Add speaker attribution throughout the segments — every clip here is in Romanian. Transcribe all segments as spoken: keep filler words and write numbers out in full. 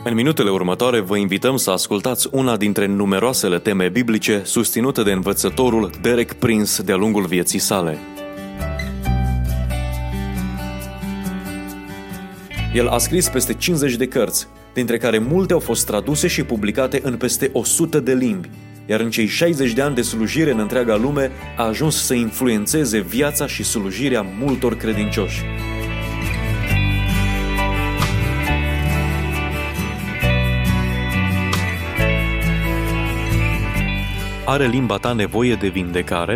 Speaker 1: În minutele următoare vă invităm să ascultați una dintre numeroasele teme biblice susținute de învățătorul Derek Prince de-a lungul vieții sale. El a scris peste cincizeci de cărți, dintre care multe au fost traduse și publicate în peste o sută de limbi, iar în cei șaizeci de ani de slujire în întreaga lume a ajuns să influențeze viața și slujirea multor credincioși. Are limba ta nevoie de vindecare?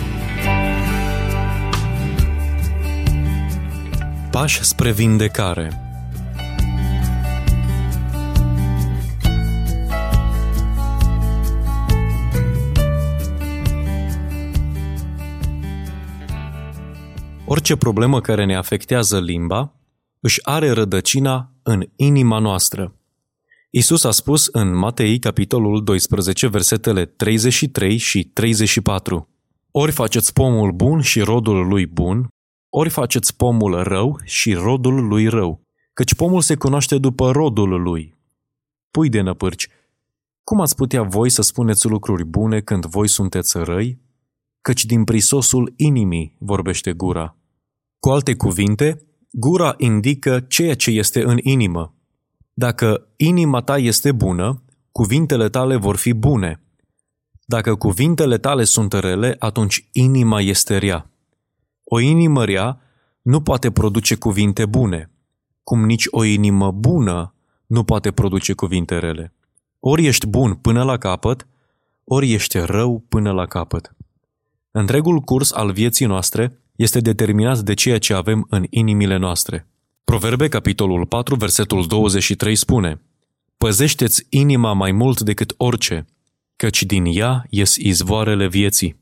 Speaker 1: Pași spre vindecare. Orice problemă care ne afectează limba își are rădăcina în inima noastră. Iisus a spus în Matei, capitolul doisprezece, versetele treizeci și trei și treizeci și patru: Ori faceți pomul bun și rodul lui bun, ori faceți pomul rău și rodul lui rău, căci pomul se cunoaște după rodul lui. Pui de năpârci, cum ați putea voi să spuneți lucruri bune când voi sunteți răi? Căci din prisosul inimii vorbește gura. Cu alte cuvinte, gura indică ceea ce este în inimă. Dacă inima ta este bună, cuvintele tale vor fi bune. Dacă cuvintele tale sunt rele, atunci inima este rea. O inimă rea nu poate produce cuvinte bune, cum nici o inimă bună nu poate produce cuvinte rele. Ori ești bun până la capăt, ori ești rău până la capăt. Întregul curs al vieții noastre este determinat de ceea ce avem în inimile noastre. Proverbe, capitolul patru, versetul douăzeci și trei spune: Păzește-ți inima mai mult decât orice, căci din ea ies izvoarele vieții.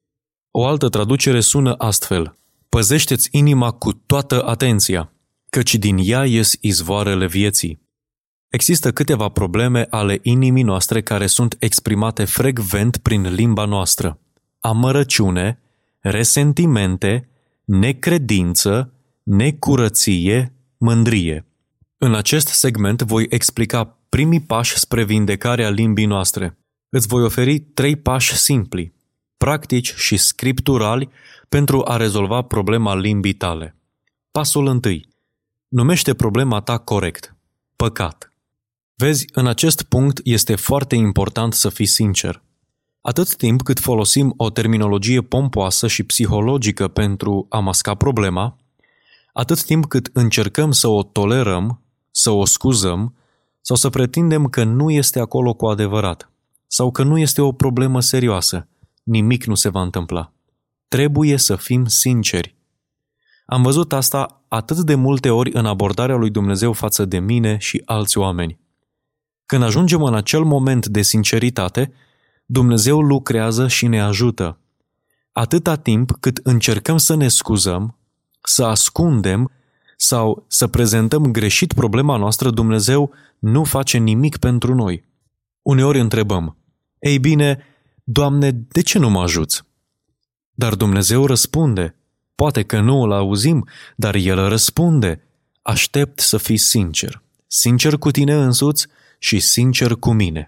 Speaker 1: O altă traducere sună astfel: Păzește-ți inima cu toată atenția, căci din ea ies izvoarele vieții. Există câteva probleme ale inimii noastre care sunt exprimate frecvent prin limba noastră: amărăciune, resentimente, necredință, necurăție, mândrie. În acest segment voi explica primii pași spre vindecarea limbii noastre. Îți voi oferi trei pași simpli, practici și scripturali pentru a rezolva problema limbii tale. Pasul întâi. Numește problema ta corect. Păcat. Vezi, în acest punct este foarte important să fii sincer. Atât timp cât folosim o terminologie pompoasă și psihologică pentru a masca problema, atât timp cât încercăm să o tolerăm, să o scuzăm sau să pretindem că nu este acolo cu adevărat sau că nu este o problemă serioasă, nimic nu se va întâmpla. Trebuie să fim sinceri. Am văzut asta atât de multe ori în abordarea lui Dumnezeu față de mine și alți oameni. Când ajungem în acel moment de sinceritate, Dumnezeu lucrează și ne ajută. Atâta timp cât încercăm să ne scuzăm, să ascundem sau să prezentăm greșit problema noastră, Dumnezeu nu face nimic pentru noi. Uneori întrebăm: Ei bine, Doamne, de ce nu mă ajuți? Dar Dumnezeu răspunde. Poate că nu îl auzim, dar El răspunde. Aștept să fii sincer. Sincer cu tine însuți și sincer cu mine.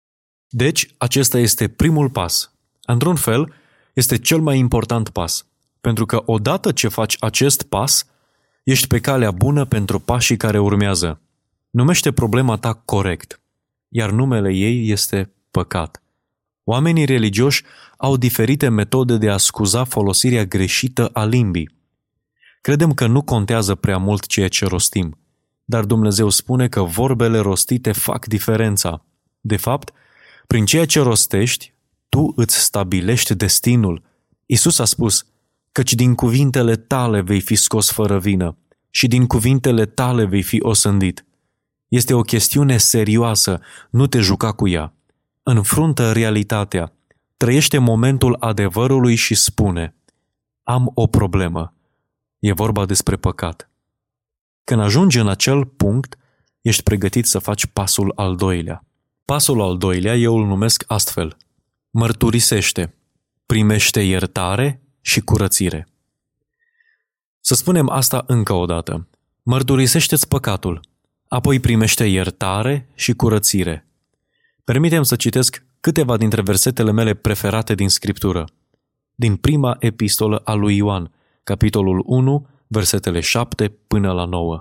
Speaker 1: Deci, acesta este primul pas. Într-un fel, este cel mai important pas. Pentru că odată ce faci acest pas, ești pe calea bună pentru pașii care urmează. Numește problema ta corect, iar numele ei este păcat. Oamenii religioși au diferite metode de a scuza folosirea greșită a limbii. Credem că nu contează prea mult ceea ce rostim, dar Dumnezeu spune că vorbele rostite fac diferența. De fapt, prin ceea ce rostești, tu îți stabilești destinul. Iisus a spus: Căci din cuvintele tale vei fi scos fără vină și din cuvintele tale vei fi osândit. Este o chestiune serioasă, nu te juca cu ea. Înfruntă realitatea, trăiește momentul adevărului și spune: Am o problemă. E vorba despre păcat. Când ajungi în acel punct, ești pregătit să faci pasul al doilea. Pasul al doilea eu îl numesc astfel: mărturisește, primește iertare și curățire. Să spunem asta încă o dată. Mărturisește-ți păcatul. Apoi primește iertare și curățire. Permite-mi să citesc câteva dintre versetele mele preferate din Scriptură. Din prima epistolă a lui Ioan, capitolul unu, versetele șapte până la nouă.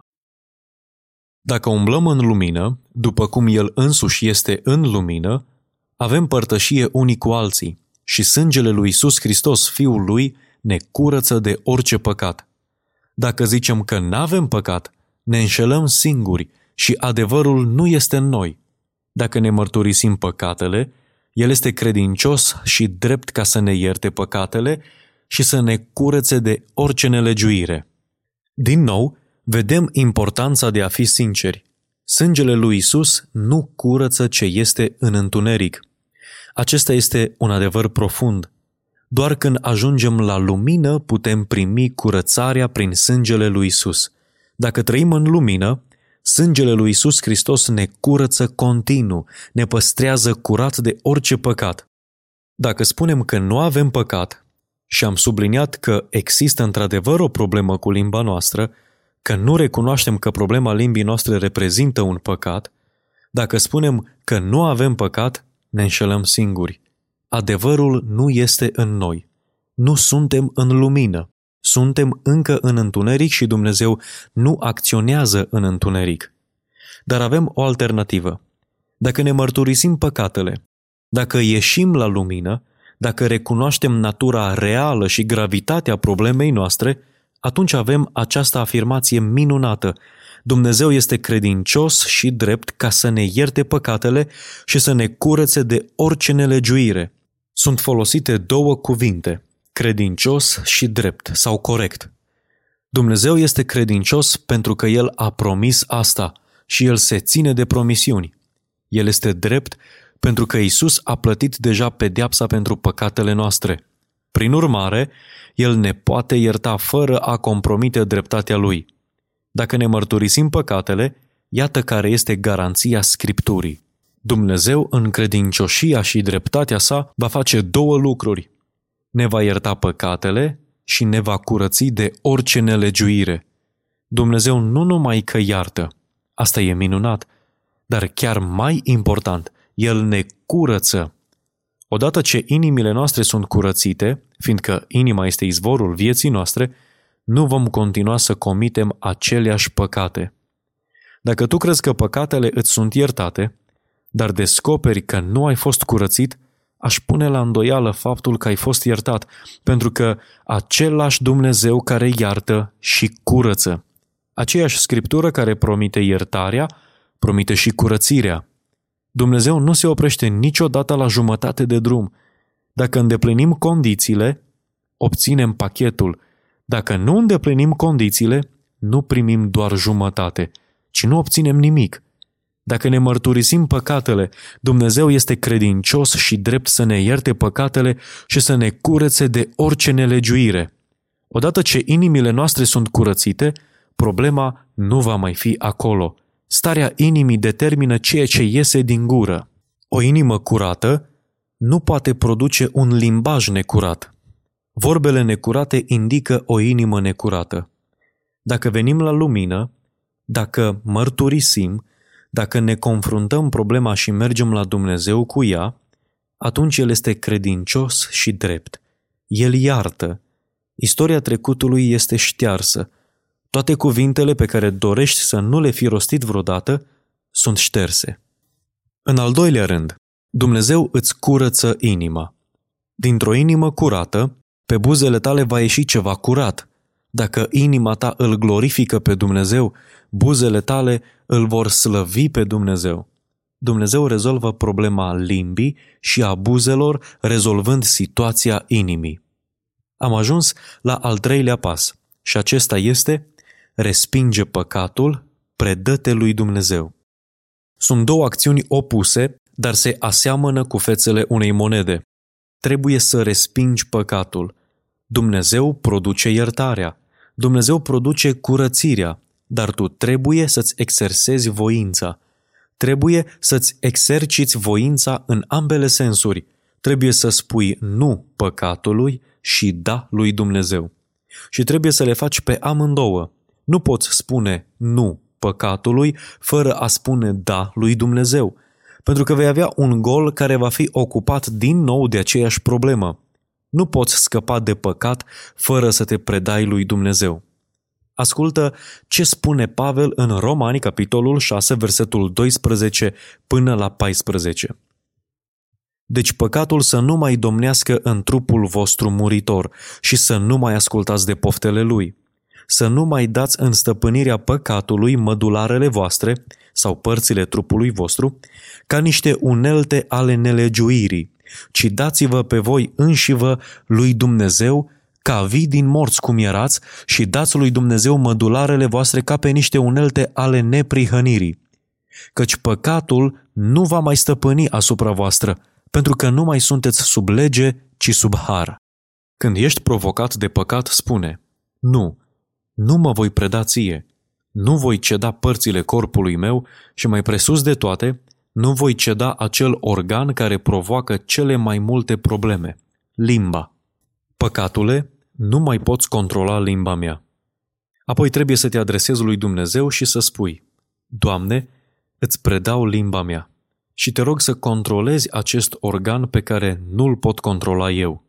Speaker 1: Dacă umblăm în lumină, după cum El însuși este în lumină, avem părtășie unii cu alții și sângele lui Iisus Hristos, Fiul Lui, ne curăță de orice păcat. Dacă zicem că n-avem păcat, ne înșelăm singuri și adevărul nu este în noi. Dacă ne mărturisim păcatele, El este credincios și drept ca să ne ierte păcatele și să ne curețe de orice nelegiuire. Din nou, vedem importanța de a fi sinceri. Sângele lui Iisus nu curăță ce este în întuneric. Acesta este un adevăr profund. Doar când ajungem la lumină putem primi curățarea prin sângele lui Iisus. Dacă trăim în lumină, sângele lui Iisus Hristos ne curăță continuu, ne păstrează curat de orice păcat. Dacă spunem că nu avem păcat și am subliniat că există într-adevăr o problemă cu limba noastră, că nu recunoaștem că problema limbii noastre reprezintă un păcat, dacă spunem că nu avem păcat, ne înșelăm singuri. Adevărul nu este în noi. Nu suntem în lumină. Suntem încă în întuneric și Dumnezeu nu acționează în întuneric. Dar avem o alternativă. Dacă ne mărturisim păcatele, dacă ieșim la lumină, dacă recunoaștem natura reală și gravitatea problemei noastre, atunci avem această afirmație minunată. Dumnezeu este credincios și drept ca să ne ierte păcatele și să ne curețe de orice nelegiuire. Sunt folosite două cuvinte, credincios și drept sau corect. Dumnezeu este credincios pentru că El a promis asta și El se ține de promisiuni. El este drept pentru că Iisus a plătit deja pedeapsa pentru păcatele noastre. Prin urmare, El ne poate ierta fără a compromite dreptatea Lui. Dacă ne mărturisim păcatele, iată care este garanția Scripturii. Dumnezeu, în credincioșia și dreptatea sa, va face două lucruri. Ne va ierta păcatele și ne va curăți de orice nelegiuire. Dumnezeu nu numai că iartă, asta e minunat, dar chiar mai important, El ne curăță. Odată ce inimile noastre sunt curățite, fiindcă inima este izvorul vieții noastre, nu vom continua să comitem aceleași păcate. Dacă tu crezi că păcatele îți sunt iertate, dar descoperi că nu ai fost curățit, aș pune la îndoială faptul că ai fost iertat, pentru că același Dumnezeu care iartă și curăță. Aceeași Scriptură care promite iertarea, promite și curățirea. Dumnezeu nu se oprește niciodată la jumătate de drum. Dacă îndeplinim condițiile, obținem pachetul. Dacă nu îndeplinim condițiile, nu primim doar jumătate, ci nu obținem nimic. Dacă ne mărturisim păcatele, Dumnezeu este credincios și drept să ne ierte păcatele și să ne curețe de orice nelegiuire. Odată ce inimile noastre sunt curățite, problema nu va mai fi acolo. Starea inimii determină ceea ce iese din gură. O inimă curată nu poate produce un limbaj necurat. Vorbele necurate indică o inimă necurată. Dacă venim la lumină, dacă mărturisim, dacă ne confruntăm problema și mergem la Dumnezeu cu ea, atunci El este credincios și drept. El iartă. Istoria trecutului este ștearsă. Toate cuvintele pe care dorești să nu le fi rostit vreodată sunt șterse. În al doilea rând, Dumnezeu îți curăță inima. Dintr-o inimă curată, pe buzele tale va ieși ceva curat. Dacă inima ta îl glorifică pe Dumnezeu, buzele tale îl vor slăvi pe Dumnezeu. Dumnezeu rezolvă problema limbii și a buzelor, rezolvând situația inimii. Am ajuns la al treilea pas și acesta este: respinge păcatul, predă-te lui Dumnezeu. Sunt două acțiuni opuse, dar se aseamănă cu fețele unei monede. Trebuie să respingi păcatul. Dumnezeu produce iertarea. Dumnezeu produce curățirea, dar tu trebuie să-ți exersezi voința. Trebuie să-ți exerciți voința în ambele sensuri. Trebuie să spui nu păcatului și da lui Dumnezeu. Și trebuie să le faci pe amândouă. Nu poți spune nu păcatului fără a spune da lui Dumnezeu, pentru că vei avea un gol care va fi ocupat din nou de aceeași problemă. Nu poți scăpa de păcat fără să te predai lui Dumnezeu. Ascultă ce spune Pavel în Romani, capitolul șase, versetul doisprezece până la paisprezece. Deci păcatul să nu mai domnească în trupul vostru muritor și să nu mai ascultați de poftele lui. Să nu mai dați în stăpânirea păcatului mădularele voastre sau părțile trupului vostru ca niște unelte ale nelegiuirii, ci dați-vă pe voi înșivă lui Dumnezeu ca vii din morți cum erați și dați lui Dumnezeu mădularele voastre ca pe niște unelte ale neprihănirii. Căci păcatul nu va mai stăpâni asupra voastră, pentru că nu mai sunteți sub lege, ci sub har. Când ești provocat de păcat, spune: nu, nu mă voi preda ție, nu voi ceda părțile corpului meu și mai presus de toate, nu voi ceda acel organ care provoacă cele mai multe probleme, limba. Păcatule, nu mai poți controla limba mea. Apoi trebuie să te adresezi lui Dumnezeu și să spui: Doamne, îți predau limba mea și te rog să controlezi acest organ pe care nu-l pot controla eu.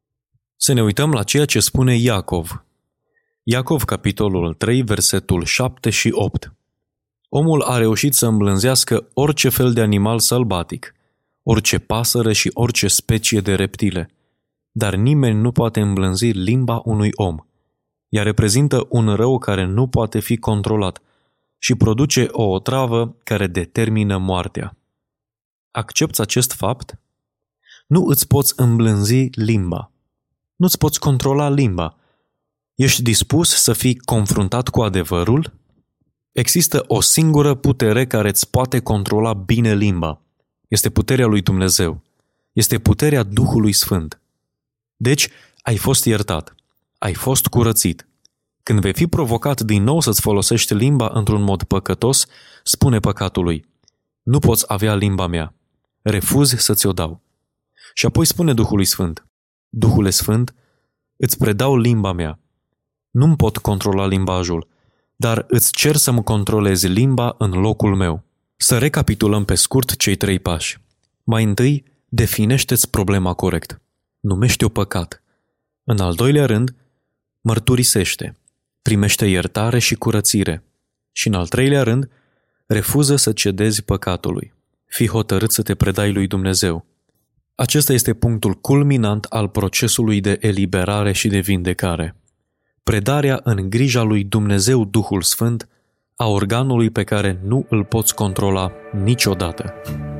Speaker 1: Să ne uităm la ceea ce spune Iacov. Iacov, capitolul trei, versetul șapte și opt. Omul a reușit să îmblânzească orice fel de animal sălbatic, orice pasăre și orice specie de reptile, dar nimeni nu poate îmblânzi limba unui om. Ea reprezintă un rău care nu poate fi controlat și produce o otravă care determină moartea. Accepți acest fapt? Nu îți poți îmblânzi limba. Nu îți poți controla limba. Ești dispus să fii confruntat cu adevărul? Există o singură putere care îți poate controla bine limba. Este puterea lui Dumnezeu. Este puterea Duhului Sfânt. Deci, ai fost iertat. Ai fost curățit. Când vei fi provocat din nou să-ți folosești limba într-un mod păcătos, spune păcatului: nu poți avea limba mea. Refuzi să ți-o dau. Și apoi spune Duhului Sfânt: Duhule Sfânt, îți predau limba mea. Nu-mi pot controla limbajul, dar îți cer să-mi controlezi limba în locul meu. Să recapitulăm pe scurt cei trei pași. Mai întâi, definește-ți problema corect. Numește-o păcat. În al doilea rând, mărturisește. Primește iertare și curățire. Și în al treilea rând, refuză să cedezi păcatului. Fii hotărât să te predai lui Dumnezeu. Acesta este punctul culminant al procesului de eliberare și de vindecare. Predarea în grija lui Dumnezeu Duhul Sfânt a organului pe care nu îl poți controla niciodată.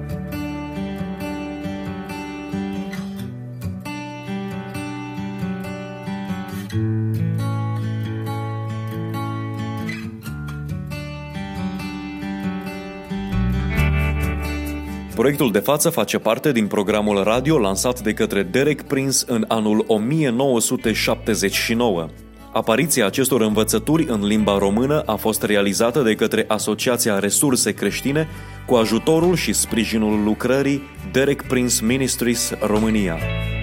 Speaker 1: Proiectul de față face parte din programul radio lansat de către Derek Prince în anul o mie nouă sute șaptezeci și nouă. Apariția acestor învățături în limba română a fost realizată de către Asociația Resurse Creștine cu ajutorul și sprijinul lucrării Derek Prince Ministries România.